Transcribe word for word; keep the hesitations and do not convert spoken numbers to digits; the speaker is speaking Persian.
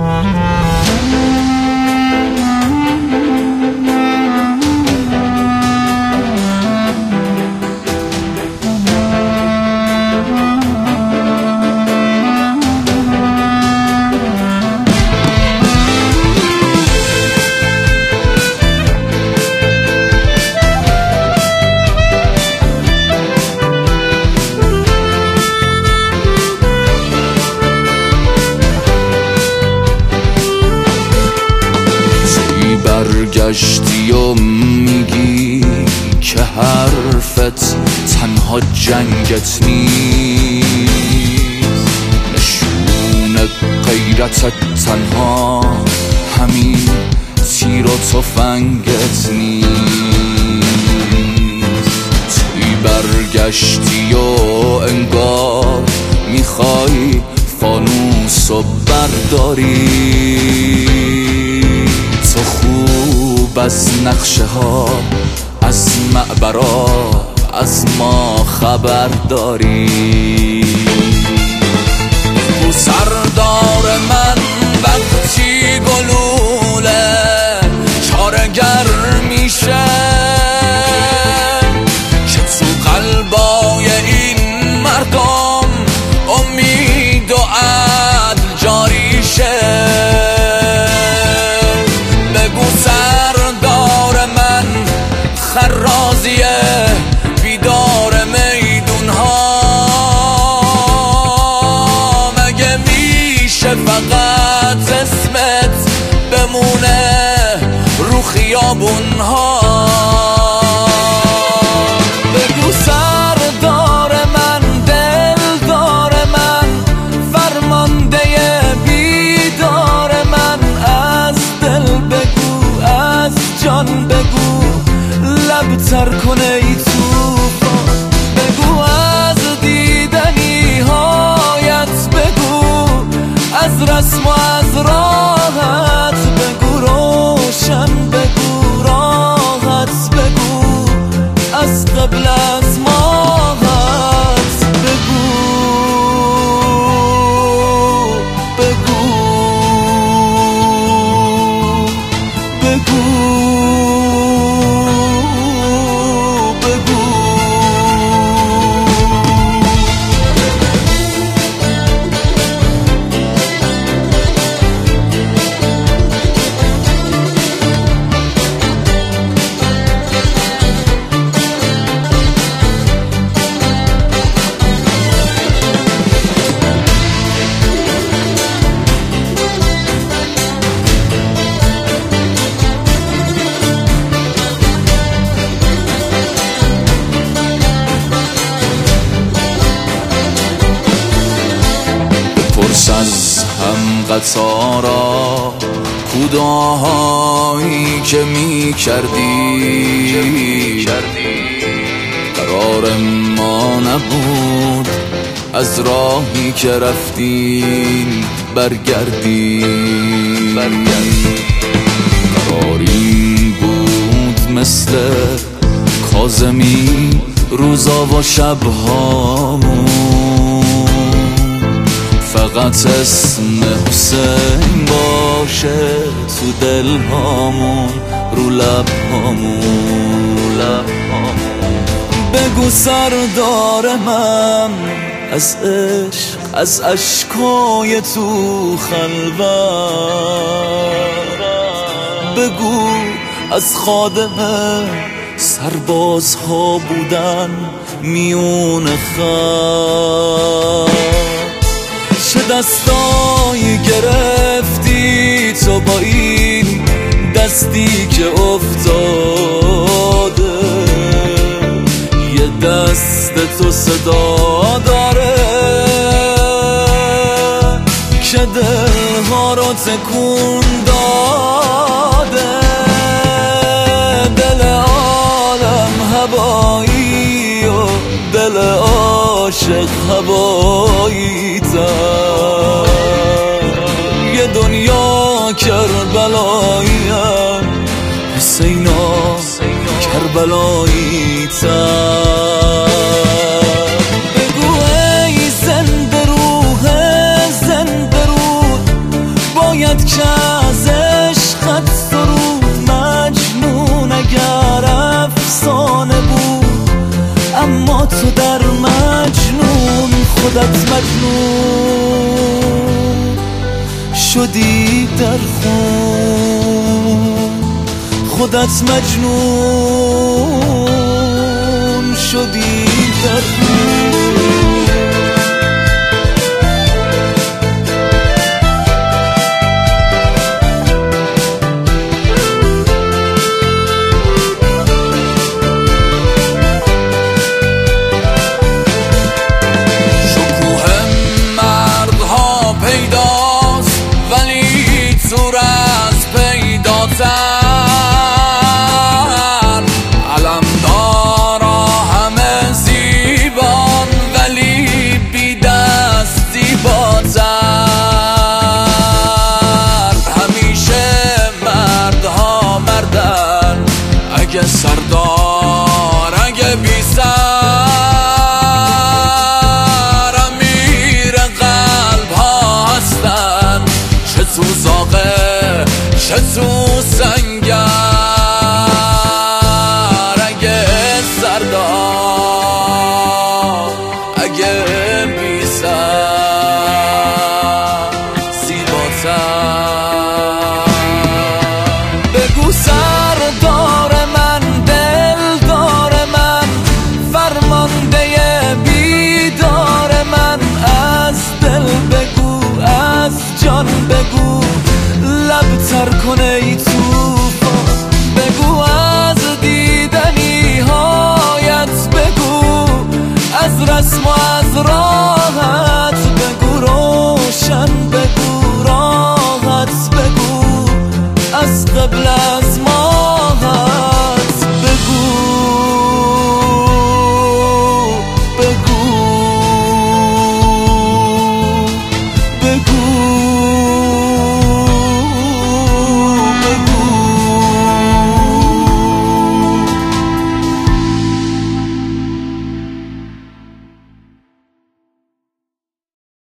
برگشتی و میگی که حرفت تنها جنگت نیست، نشون غیرتت تنها همین تیر و تفنگت نیست. توی برگشتی و انگار میخوای فانوس و برداری، تو خوب از نقشه ها، از معبرا، از ما خبر داری. تو سردار من وقتی گلوله چارگر میشه که تو قلبای این مردم امید و عدل جاری شه. خرازیه بیدار میدون ها، مگه میشه فقط اسمت بمونه رو خیابون ها؟ بگو سردار من، دلدار من، فرمانده بیدار من، از دل بگو، از جان بگو، لب تر کنه ای توفان بگو، از دیدنی هایت بگو، از رسم و از راحت بگو، روشن بگو، راحت بگو، از قبل از ماهت بگو، بگو، بگو. پرس از هم قطارا کوداهایی که می کردی، قرار ما نبود از راهی که رفتیم برگردی، قرار این بود مثل کاظمی روزا و شبهامون، فقط اسم حسین باشه تو دل هامون، رو لب هامون. بگو سردار من، از عشق، از اشکای تو خلوت بگو، از خادمه سربازها بودن میون خط، چه دستایی گرفتی تو با این دستی که افتاده، یه دست تو صدا داره که دلها رو تکون داده، دل عالم هوایی و دل عاشق هوایی تر، یه دنیا کربلایی حسینا کربلایی تر. بگو ای زنده روح زنده روح، باید میاد که از عشقت سرود مجنون اگر افسانه بود، اما تو در مجنون خودت مجنون شدی در خون، خودت مجنون شدی در خون. علمدارا همه زیبان ولی بی دست زیباتر. همیشه مردها مردن اگه سردار اگه بی سر، امیر قلب ها هستن چه تو زاغه چه تو سنگر. اگه سردار اگه بی سر زیباتر. بگو سردار من دلدار من فرمانده بیدار من، از دل بگو از جان بگو لب تر کنه ای